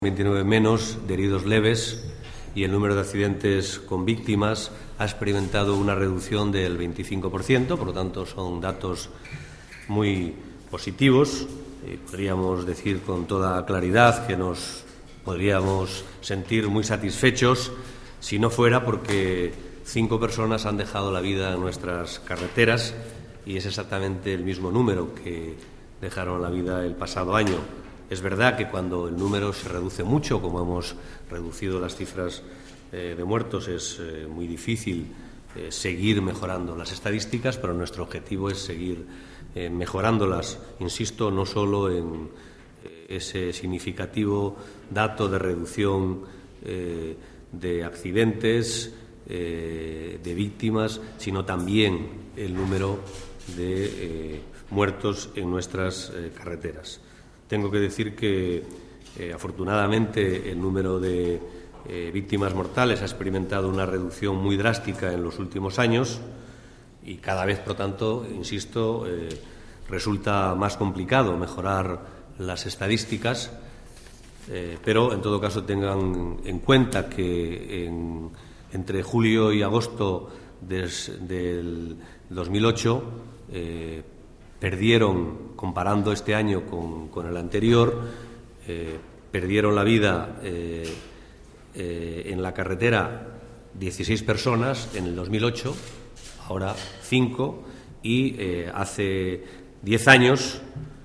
29 menos de heridos leves y el número de accidentes con víctimas ha experimentado una reducción del 25%, por lo tanto son datos muy positivos. Podríamos decir con toda claridad que nos podríamos sentir muy satisfechos si no fuera porque 5 personas han dejado la vida en nuestras carreteras y es exactamente el mismo número que dejaron la vida el pasado año. Es verdad que cuando el número se reduce mucho, como hemos reducido las cifras de muertos, es muy difícil seguir mejorando las estadísticas, pero nuestro objetivo es seguir mejorándolas, insisto, no solo en ese significativo dato de reducción de accidentes, de víctimas, sino también el número de muertos en nuestras carreteras. Tengo que decir que, afortunadamente, el número de víctimas mortales ha experimentado una reducción muy drástica en los últimos años y cada vez, por tanto, insisto, resulta más complicado mejorar las estadísticas, pero, en todo caso, tengan en cuenta que entre julio y agosto del 2008 perdieron, comparando este año con el anterior, perdieron la vida en la carretera 16 personas en el 2008, ahora 5, y hace 10 años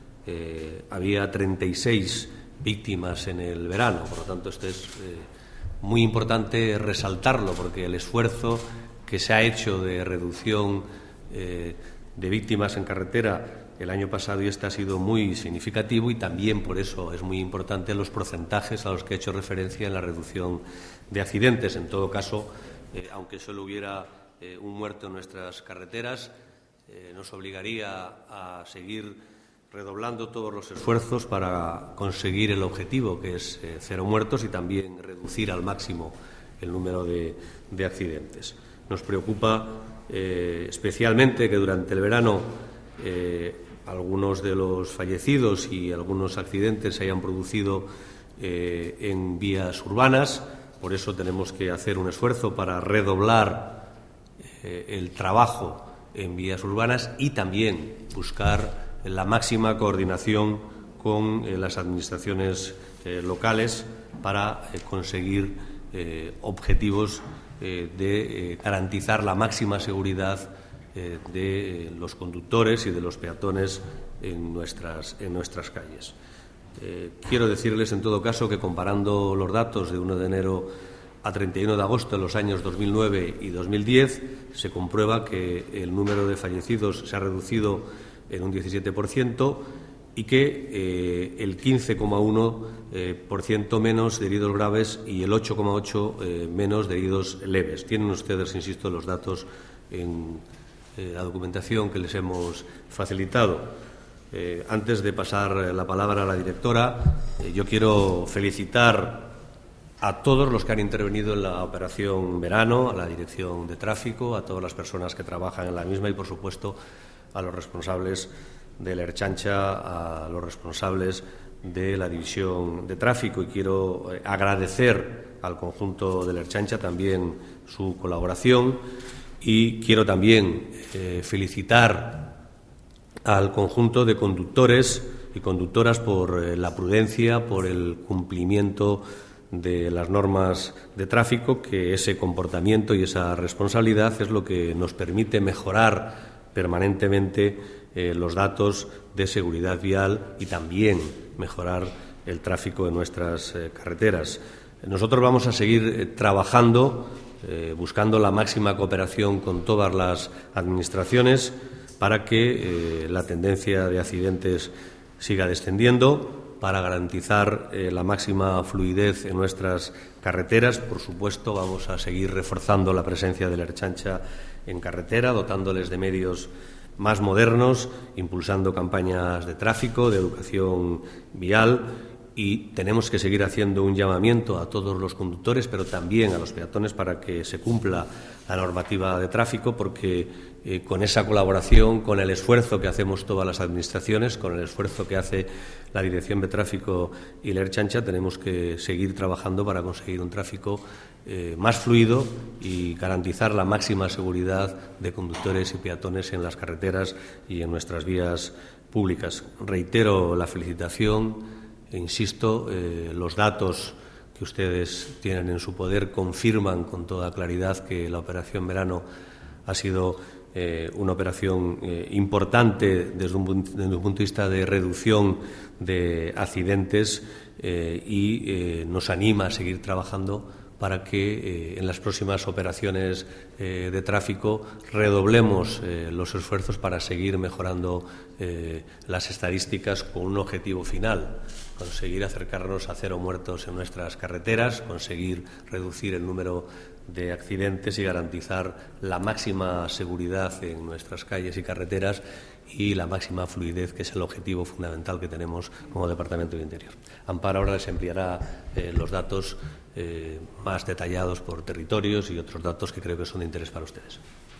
había 36 víctimas en el verano. Por lo tanto, esto es muy importante resaltarlo, porque el esfuerzo que se ha hecho de reducción de víctimas en carretera el año pasado y este ha sido muy significativo, y también por eso es muy importante los porcentajes a los que he hecho referencia en la reducción de accidentes. En todo caso, aunque solo hubiera un muerto en nuestras carreteras, nos obligaría a seguir redoblando todos los esfuerzos para conseguir el objetivo, que es 0 muertos, y también reducir al máximo el número de accidentes. Nos preocupa especialmente que durante el verano algunos de los fallecidos y algunos accidentes se hayan producido en vías urbanas. Por eso tenemos que hacer un esfuerzo para redoblar el trabajo en vías urbanas y también buscar la máxima coordinación con las administraciones locales para conseguir objetivos de garantizar la máxima seguridad de los conductores y de los peatones en nuestras calles. Quiero decirles, en todo caso, que comparando los datos de 1 de enero a 31 de agosto en los años 2009 y 2010, se comprueba que el número de fallecidos se ha reducido en un 17% y que el 15,1% menos de heridos graves y el 8,8% menos de heridos leves. Tienen ustedes, insisto, los datos en la documentación que les hemos facilitado. Antes de pasar la palabra a la directora, yo quiero felicitar a todos los que han intervenido en la operación Verano, a la Dirección de Tráfico, a todas las personas que trabajan en la misma y, por supuesto, a los responsables de la Ertzaintza, a los responsables de la División de Tráfico, y quiero agradecer al conjunto de la Ertzaintza también su colaboración, y quiero también felicitar al conjunto de conductores y conductoras por la prudencia, por el cumplimiento de las normas de tráfico, que ese comportamiento y esa responsabilidad es lo que nos permite mejorar permanentemente los datos de seguridad vial y también mejorar el tráfico en nuestras carreteras. Nosotros vamos a seguir trabajando, buscando la máxima cooperación con todas las administraciones para que la tendencia de accidentes siga descendiendo, para garantizar la máxima fluidez en nuestras carreteras. Por supuesto, vamos a seguir reforzando la presencia de la Ertzaintza en carretera, dotándoles de medios más modernos, impulsando campañas de tráfico, de educación vial y tenemos que seguir haciendo un llamamiento a todos los conductores, pero también a los peatones, para que se cumpla la normativa de tráfico, porque con esa colaboración, con el esfuerzo que hacemos todas las administraciones, con el esfuerzo que hace la Dirección de Tráfico y la Ertzaintza, tenemos que seguir trabajando para conseguir un tráfico más fluido y garantizar la máxima seguridad de conductores y peatones en las carreteras y en nuestras vías públicas. Reitero la felicitación e insisto, los datos que ustedes tienen en su poder confirman con toda claridad que la Operación Verano ha sido una operación importante desde un punto de vista de reducción de accidentes y nos anima a seguir trabajando para que en las próximas operaciones de tráfico redoblemos los esfuerzos para seguir mejorando las estadísticas con un objetivo final: conseguir acercarnos a 0 muertos en nuestras carreteras, conseguir reducir el número de accidentes y garantizar la máxima seguridad en nuestras calles y carreteras y la máxima fluidez, que es el objetivo fundamental que tenemos como Departamento de Interior. Amparo ahora les enviará los datos más detallados por territorios y otros datos que creo que son de interés para ustedes.